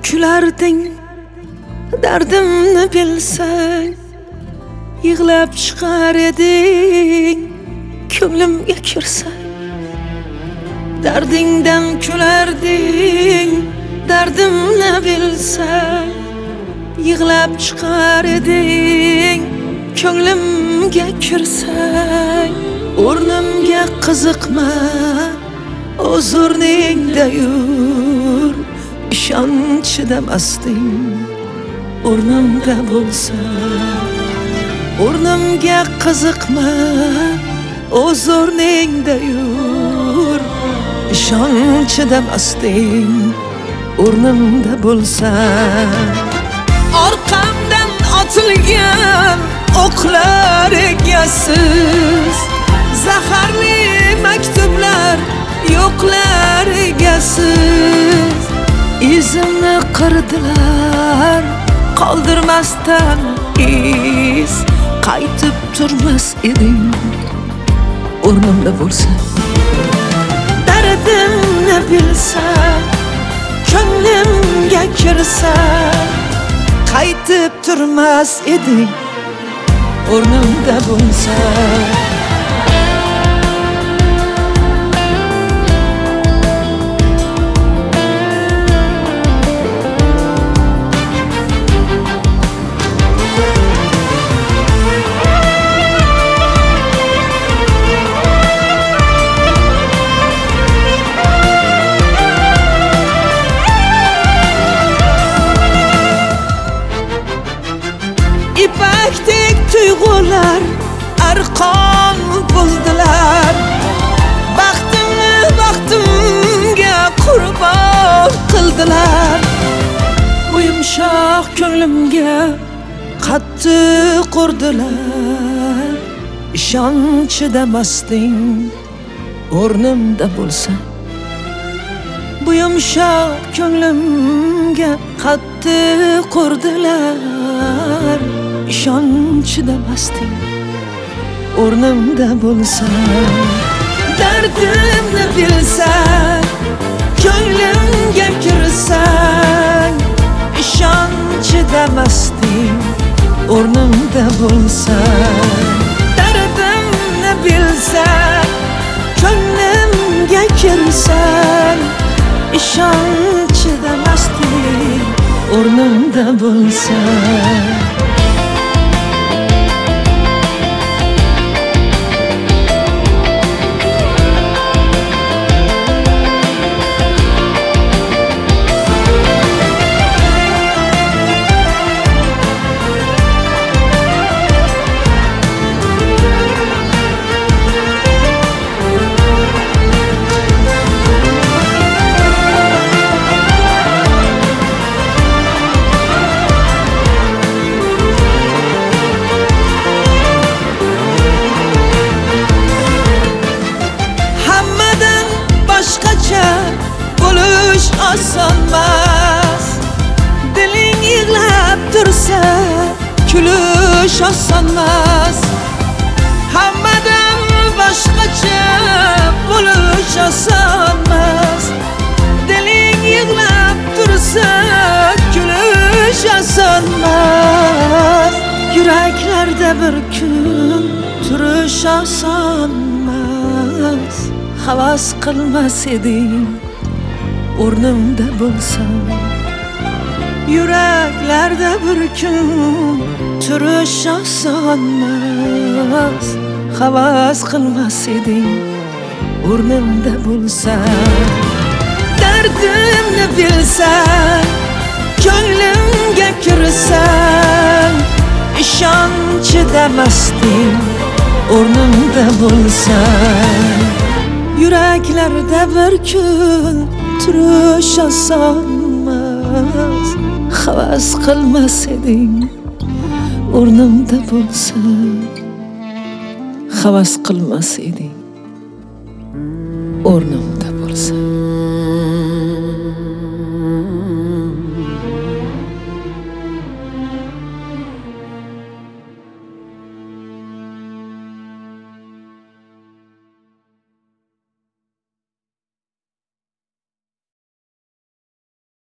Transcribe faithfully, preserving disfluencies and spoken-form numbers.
kularding, dardimni bilsang, yig'lab chiqar eding, ko'nglimga kirsang. Dardingdan kularding, dardimni bilsang, yig'lab chiqar eding, ko'nglimga kirsang. O'rnimga qiziqma, o'z o'rningda yur, ishonch chidamasding, o'rnimda bo'lsa. O'rnimga qiziqma, o'z o'rningda yur, ishonch chidamasding, o'rnimda bo'lsa. Orqamdan otilgan o'qlar egasiz, zaharli maktublar yo'qlar egasiz. Izimni qirdilar, qoldirmasdan iz, qaytib turmas eding, o'rnimda bo'lsa. Dardimni bilsang, ko'nglimga kirsang, qaytib turmas eding, o'rnimda bo'lsa. İpekdek tuyg'ular arqon bo'ldilar, baxtimni baxtimga qurbon qildilar. Bu yumshoq ko'nglimga qattiq urdilar, ishonch chidamasding, o'rnimda bo'lsa. Bu yumshoq ko'nglimga qattiq urdilar, ishonch chidamasding, o'rnimda bo'lsa. Dardimni bilsang, ko'nglimga kirsang, ishonch chidamasding, o'rnimda bo'lsa. Dardimni bilsang, ko'nglimga kirsang, ishonch chidamasding, o'rnimda bo'lsa. Bo'lish osonmas, diling yig'lab tursa, kulish osonmas. Hammadan boshqacha bo'lish osonmas, diling yig'lab tursa, kulish osonmas. Yuraklarda bir kun turish osonmas, havas qilmas eding, o'rnimda bo'lsa. Yuraklarda bir kun turish osonmas, havas qilmas eding, o'rnimda bo'lsa. Dardimni bilsang, ko'nglimga kirsang, ishonch chidamasding, o'rnimda bo'lsa. Yuraklarda bir kun turish osonmas, havas qilmas eding, o'rnimda bo'lsa. Havas qilmas eding, o'rnimda bo'lsa.